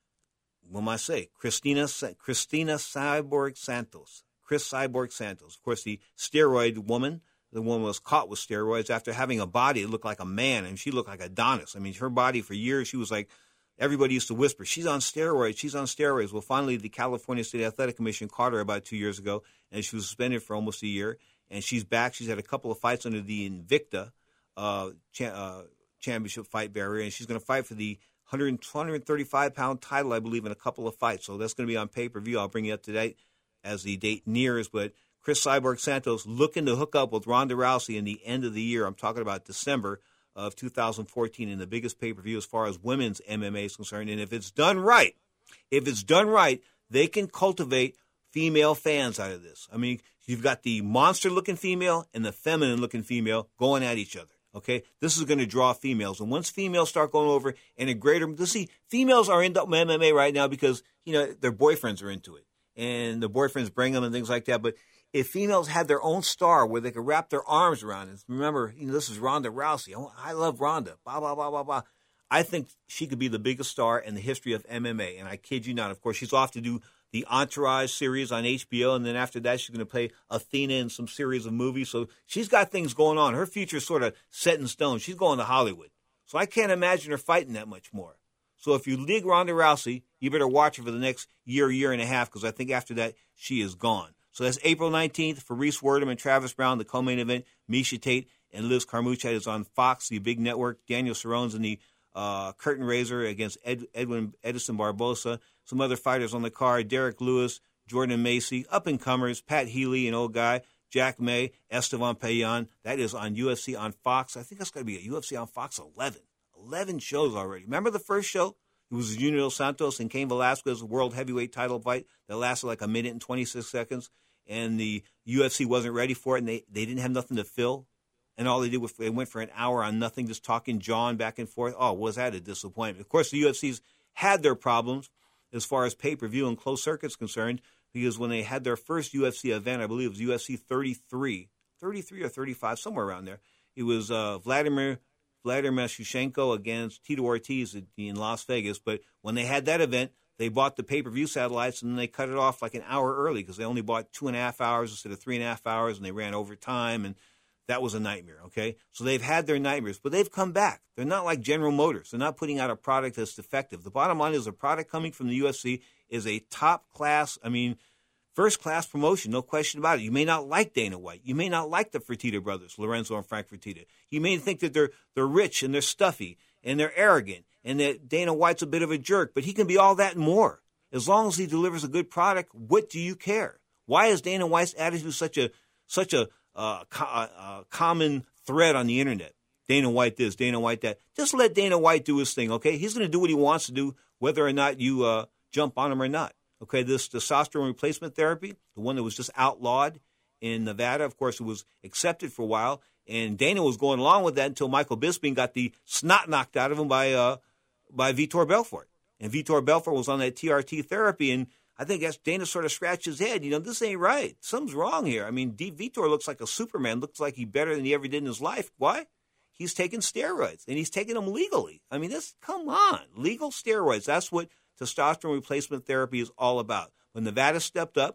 what am I say? Christina, Christina Cyborg Santos. Chris Cyborg Santos. Of course, the steroid woman. The woman was caught with steroids after having a body that looked like a man, and she looked like Adonis. I mean, her body for years, she was like, everybody used to whisper, she's on steroids, she's on steroids. Well, finally, the California State Athletic Commission caught her about two years ago, and she was suspended for almost a year. And she's back. She's had a couple of fights under the Invicta uh, cha- uh, championship fight barrier, and she's going to fight for the one hundred thirty-five pound title, I believe, in a couple of fights. So that's going to be on pay-per-view. I'll bring you up to date as the date nears, but Chris Cyborg Santos looking to hook up with Ronda Rousey in the end of the year. I'm talking about December of two thousand fourteen in the biggest pay-per-view as far as women's M M A is concerned. And if it's done right, if it's done right, they can cultivate female fans out of this. I mean, you've got the monster-looking female and the feminine-looking female going at each other. Okay, this is going to draw females, and once females start going over in a greater, you see, females are into M M A right now because you know their boyfriends are into it, and the boyfriends bring them and things like that. But if females had their own star where they could wrap their arms around it, remember, you know, this is Ronda Rousey. I love Ronda. Blah blah blah blah blah. I think she could be the biggest star in the history of M M A, and I kid you not. Of course, she's off to do the Entourage series on H B O, and then after that, she's going to play Athena in some series of movies. So she's got things going on. Her future is sort of set in stone. She's going to Hollywood. So I can't imagine her fighting that much more. So if you dig Ronda Rousey, you better watch her for the next year, year and a half, because I think after that, she is gone. So that's April nineteenth for Reese Wortham and Travis Brown, the co-main event. Miesha Tate and Liz Carmouche is on Fox, the big network. Daniel Cerrone's in the uh, curtain raiser against Ed, Edwin Edison Barbosa. Some other fighters on the card, Derek Lewis, Jordan Macy, up-and-comers, Pat Healy, an old guy, Jack May, Esteban Payan. That is on U F C on Fox. I think that's going to be a U F C on Fox eleven. eleven shows already. Remember the first show? It was Junior Dos Santos and Cain Velasquez world heavyweight title fight that lasted like a minute and twenty-six seconds. And the U F C wasn't ready for it, and they, they didn't have nothing to fill. And all they did was they went for an hour on nothing, just talking John back and forth. Oh, was that a disappointment? Of course, the U F C's had their problems as far as pay-per-view and closed circuit's concerned, because when they had their first U F C event, I believe it was U F C thirty-three, thirty-three or thirty-five, somewhere around there, it was uh, Vladimir Vladimir Shevchenko against Tito Ortiz in Las Vegas. But when they had that event, they bought the pay-per-view satellites, and then they cut it off like an hour early because they only bought two and a half hours instead of three and a half hours, and they ran overtime, and that was a nightmare, okay? So they've had their nightmares, but they've come back. They're not like General Motors. They're not putting out a product that's defective. The bottom line is the product coming from the U F C is a top-class, I mean, first-class promotion, no question about it. You may not like Dana White. You may not like the Fertitta brothers, Lorenzo and Frank Fertitta. You may think that they're they're rich and they're stuffy and they're arrogant and that Dana White's a bit of a jerk, but he can be all that and more. As long as he delivers a good product, what do you care? Why is Dana White's attitude such a such a uh, co- uh, common thread on the internet? Dana White this, Dana White that. Just let Dana White do his thing, okay? He's going to do what he wants to do, whether or not you uh, jump on him or not. Okay, this testosterone replacement therapy, the one that was just outlawed in Nevada, of course, it was accepted for a while, and Dana was going along with that until Michael Bisping got the snot knocked out of him by uh, by Vitor Belfort. And Vitor Belfort was on that T R T therapy, and I think that's Dana sort of scratched his head. You know, this ain't right. Something's wrong here. I mean, D- Vitor looks like a Superman, looks like he's better than he ever did in his life. Why? He's taking steroids, and he's taking them legally. I mean, this, come on, legal steroids. That's what testosterone replacement therapy is all about. When Nevada stepped up,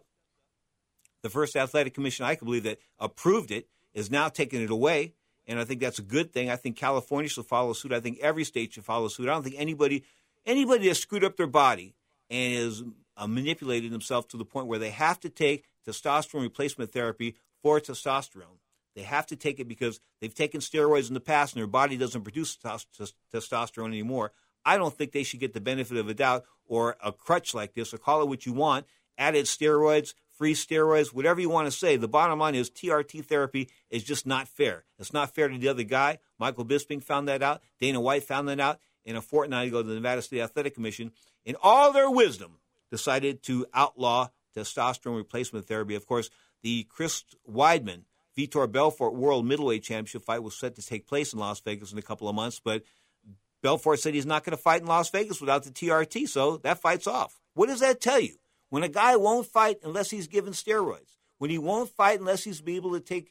the first athletic commission I can believe that approved it is now taking it away, and I think that's a good thing. I think California should follow suit. I think every state should follow suit. I don't think anybody anybody has screwed up their body and has uh, manipulated themselves to the point where they have to take testosterone replacement therapy for testosterone. They have to take it because they've taken steroids in the past and their body doesn't produce tes- testosterone anymore. I don't think they should get the benefit of a doubt or a crutch like this, or call it what you want, added steroids, free steroids, whatever you want to say. The bottom line is T R T therapy is just not fair. It's not fair to the other guy. Michael Bisping found that out. Dana White found that out. And a fortnight ago, the Nevada State Athletic Commission, in all their wisdom, decided to outlaw testosterone replacement therapy. Of course, the Chris Weidman Vitor Belfort World Middleweight Championship fight was set to take place in Las Vegas in a couple of months, but Belfort said he's not going to fight in Las Vegas without the T R T, so that fight's off. What does that tell you? When a guy won't fight unless he's given steroids, when he won't fight unless he's be able to take,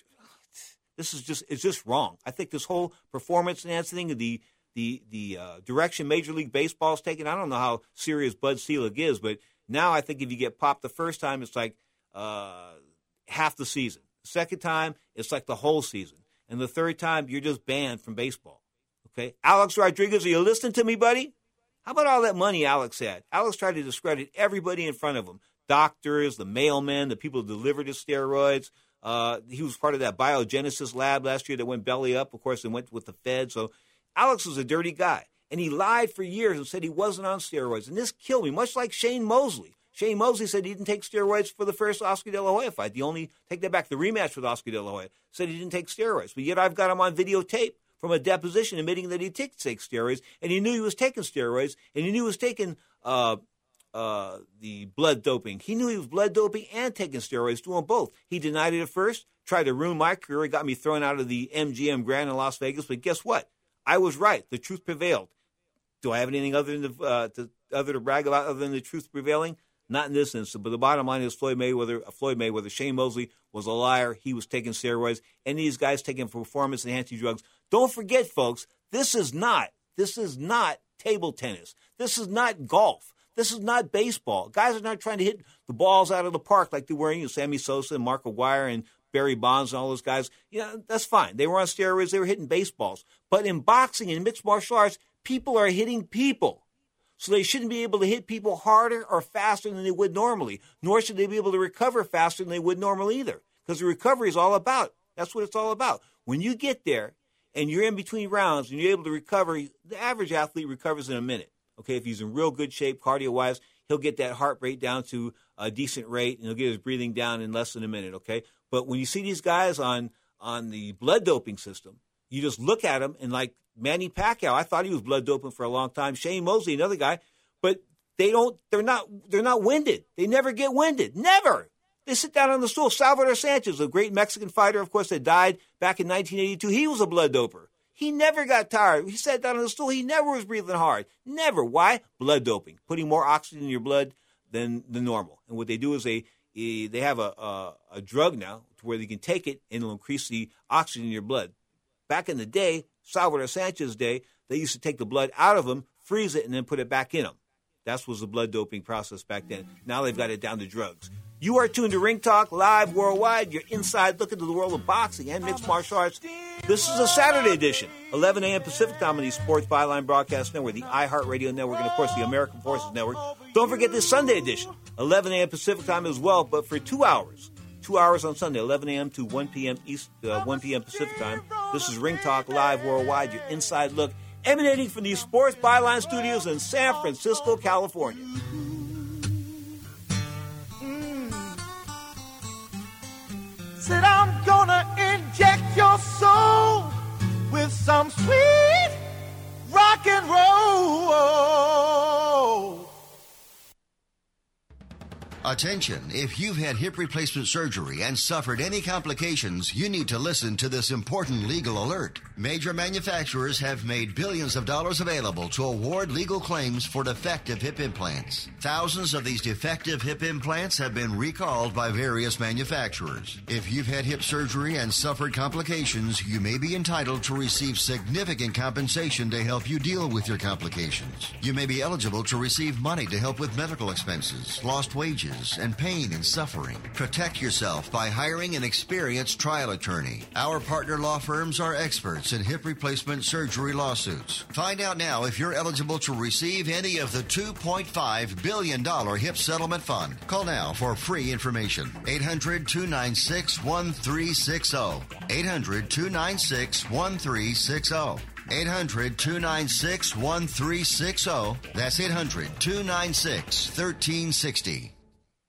this is just it's just wrong. I think this whole performance enhancing thing, the the the uh, direction Major League Baseball's taking, I don't know how serious Bud Selig is, but now I think if you get popped the first time, it's like uh, half the season. The second time, it's like the whole season. And the third time, you're just banned from baseball. Okay? Alex Rodriguez, are you listening to me, buddy? How about all that money Alex had? Alex tried to discredit everybody in front of him. Doctors, the mailmen, the people who delivered his steroids. Uh, he was part of that biogenesis lab last year that went belly up. Of course, they went with the Fed. So Alex was a dirty guy. And he lied for years and said he wasn't on steroids. And this killed me, much like Shane Mosley. Shane Mosley said he didn't take steroids for the first Oscar De La Hoya fight. The only, take that back, the rematch with Oscar De La Hoya, said he didn't take steroids. But yet I've got him on videotape from a deposition admitting that he did take steroids, and he knew he was taking steroids, and he knew he was taking uh, uh, the blood doping. He knew he was blood doping and taking steroids, doing both. He denied it at first, tried to ruin my career. It got me thrown out of the M G M Grand in Las Vegas. But guess what? I was right. The truth prevailed. Do I have anything other than the, uh, to, other to brag about other than the truth prevailing? Not in this instance, but the bottom line is Floyd Mayweather, Floyd Mayweather, Shane Mosley was a liar. He was taking steroids, and these guys taking performance-enhancing drugs. Don't forget, folks, this is not, this is not table tennis. This is not golf. This is not baseball. Guys are not trying to hit the balls out of the park like they were, you know, Sammy Sosa and Mark Aguirre and Barry Bonds and all those guys. You know, that's fine. They were on steroids. They were hitting baseballs. But in boxing and mixed martial arts, people are hitting people. So they shouldn't be able to hit people harder or faster than they would normally, nor should they be able to recover faster than they would normally either, because the recovery is all about. That's what it's all about. When you get there and you're in between rounds and you're able to recover, the average athlete recovers in a minute. Okay, if he's in real good shape cardio-wise, he'll get that heart rate down to a decent rate, and he'll get his breathing down in less than a minute, okay? But when you see these guys on, on the blood doping system, you just look at them and like, Manny Pacquiao, I thought he was blood doping for a long time. Shane Mosley, another guy, but they don't. They're not. They're not winded. They never get winded. Never. They sit down on the stool. Salvador Sanchez, a great Mexican fighter, of course, that died back in nineteen eighty-two. He was a blood doper. He never got tired. He sat down on the stool. He never was breathing hard. Never. Why? Blood doping, putting more oxygen in your blood than the normal. And what they do is they they have a a, a drug now to where they can take it and it'll increase the oxygen in your blood. Back in the day, Salvador Sanchez's day, they used to take the blood out of him, freeze it, and then put it back in him. That was the blood doping process back then. Now they've got it down to drugs. You are tuned to Ring Talk Live Worldwide, your inside look into the world of boxing and mixed martial arts. This is a Saturday edition, eleven a.m. Pacific Time on the Sports Byline Broadcast Network, the iHeartRadio Network, and, of course, the American Forces Network. Don't forget this Sunday edition, eleven a.m. Pacific Time as well, but for two hours. Two hours on Sunday, eleven a.m. to one p.m. East, uh, one p.m. Pacific Time. This is Ring Talk Live Worldwide, your inside look, emanating from the Sports Byline Studios in San Francisco, California. Mm. Said I'm gonna inject your soul with some sweet rock and roll. Attention, if you've had hip replacement surgery and suffered any complications, you need to listen to this important legal alert. Major manufacturers have made billions of dollars available to award legal claims for defective hip implants. Thousands of these defective hip implants have been recalled by various manufacturers. If you've had hip surgery and suffered complications, you may be entitled to receive significant compensation to help you deal with your complications. You may be eligible to receive money to help with medical expenses, lost wages, and pain and suffering. Protect yourself by hiring an experienced trial attorney. Our partner law firms are experts in hip replacement surgery lawsuits. Find out now if you're eligible to receive any of the two point five billion dollars hip settlement fund. Call now for free information. eight hundred, two nine six, one three six zero. eight hundred, two nine six, one three six zero. eight hundred, two nine six, one three six zero. That's eight hundred, two nine six, one three six zero.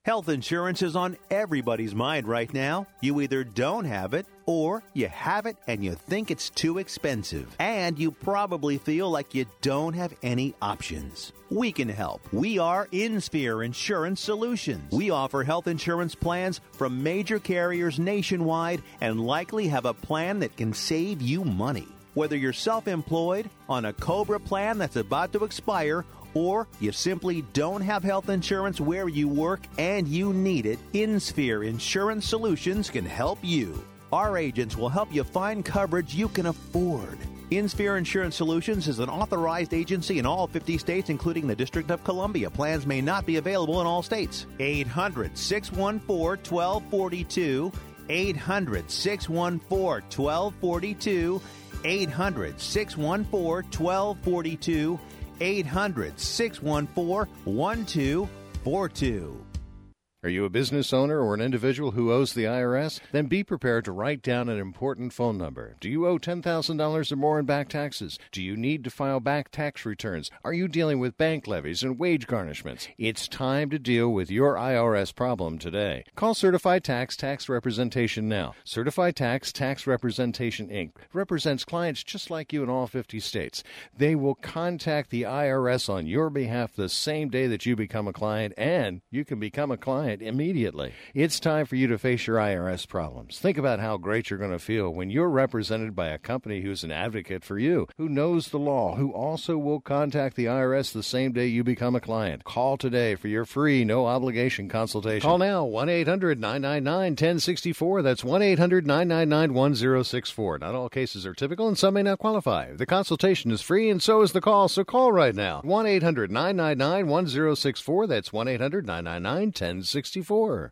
Health insurance is on everybody's mind right now. You either don't have it or you have it and you think it's too expensive. And you probably feel like you don't have any options. We can help. We are InSphere Insurance Solutions. We offer health insurance plans from major carriers nationwide and likely have a plan that can save you money. Whether you're self-employed, on a COBRA plan that's about to expire, or you simply don't have health insurance where you work and you need it, InSphere Insurance Solutions can help you. Our agents will help you find coverage you can afford. InSphere Insurance Solutions is an authorized agency in all fifty states, including the District of Columbia. Plans may not be available in all states. eight hundred, six one four, one two four two. eight hundred, six one four, one two four two. eight hundred, six one four, one two four two. eight hundred, six one four, one two four two. Are you a business owner or an individual who owes the I R S? Then be prepared to write down an important phone number. Do you owe ten thousand dollars or more in back taxes? Do you need to file back tax returns? Are you dealing with bank levies and wage garnishments? It's time to deal with your I R S problem today. Call Certified Tax Tax Representation now. Certified Tax Tax Representation, Incorporated represents clients just like you in all fifty states. They will contact the I R S on your behalf the same day that you become a client, and you can become a client immediately. It's time for you to face your I R S problems. Think about how great you're going to feel when you're represented by a company who's an advocate for you, who knows the law, who also will contact the I R S the same day you become a client. Call today for your free, no-obligation consultation. Call now, one eight hundred, nine nine nine, one zero six four. That's one eight hundred, nine nine nine, one zero six four. Not all cases are typical, and some may not qualify. The consultation is free, and so is the call, so call right now. one eight hundred, nine nine nine, one zero six four. That's one eight hundred, nine nine nine, one zero six four.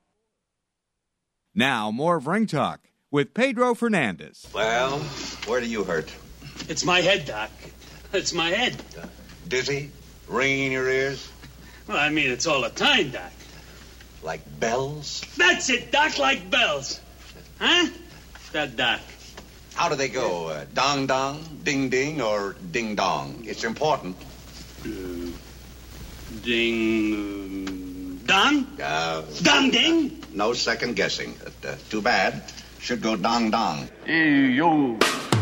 Now, more of Ring Talk with Pedro Fernandez. Well, where do you hurt? It's my head, Doc. It's my head. Uh, dizzy? Ringing in your ears? Well, I mean, it's all the time, Doc. Like bells? That's it, Doc, like bells. Huh? That Doc. How do they go? Uh, dong dong, ding ding, or ding dong? It's important. Uh, ding dong? Uh, dong ding? No second guessing. Uh, uh, too bad. Should go dong dong. Hey, yo.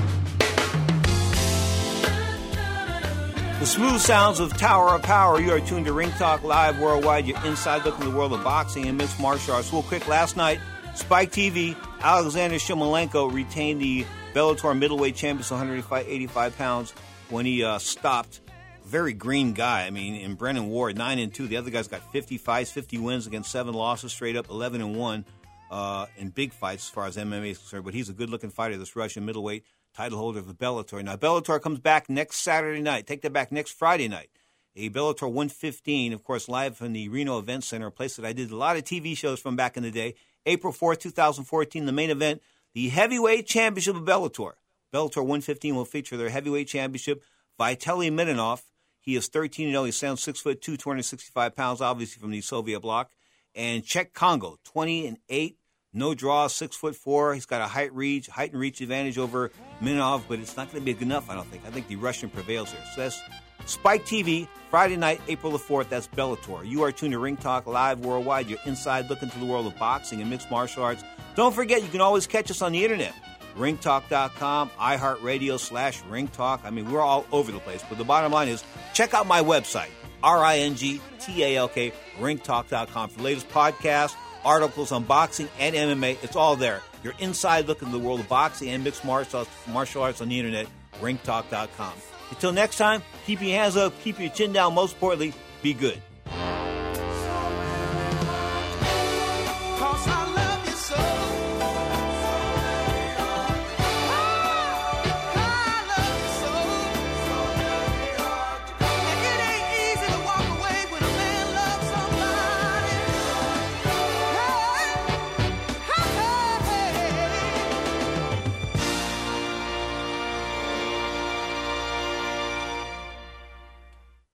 The smooth sounds of Tower of Power. You are tuned to Ring Talk Live Worldwide, your inside look in the world of boxing and mixed martial arts. Real quick, last night, Spike T V, Alexander Shimalenko retained the Bellator middleweight championship, one eighty-five pounds, when he uh, stopped. Very green guy. I mean, in Brennan Ward, nine and two. The other guy's got fifty fights, fifty wins against seven losses, straight up eleven and one uh, in big fights as far as M M A is concerned. But he's a good-looking fighter, this Russian middleweight title holder of the Bellator. Now, Bellator comes back next Saturday night. Take that back next Friday night. A Bellator one fifteen, of course, live from the Reno Event Center, a place that I did a lot of T V shows from back in the day. April fourth, twenty fourteen, the main event, the heavyweight championship of Bellator. Bellator one fifteen will feature their heavyweight championship, Vitaly Midanov. He is thirteen and oh. He stands six foot two, two hundred sixty-five pounds, obviously from the Soviet bloc. And Czech Congo, twenty and eight, no draws, six foot four. He's got a height reach, height and reach advantage over Midanov, but it's not going to be good enough, I don't think. I think the Russian prevails here. So that's Spike T V, Friday night, April the fourth. That's Bellator. You are tuned to Ring Talk Live Worldwide, your inside look into the world of boxing and mixed martial arts. Don't forget, you can always catch us on the internet. ring talk dot com, iHeartRadio slash Ring Talk. I mean, we're all over the place. But the bottom line is, check out my website, R I N G T A L K, ring talk dot com. For the latest podcasts, articles on boxing and M M A, it's all there. Your inside look into the world of boxing and mixed martial arts, martial arts on the internet, ring talk dot com. Until next time, keep your hands up, keep your chin down. Most importantly, be good.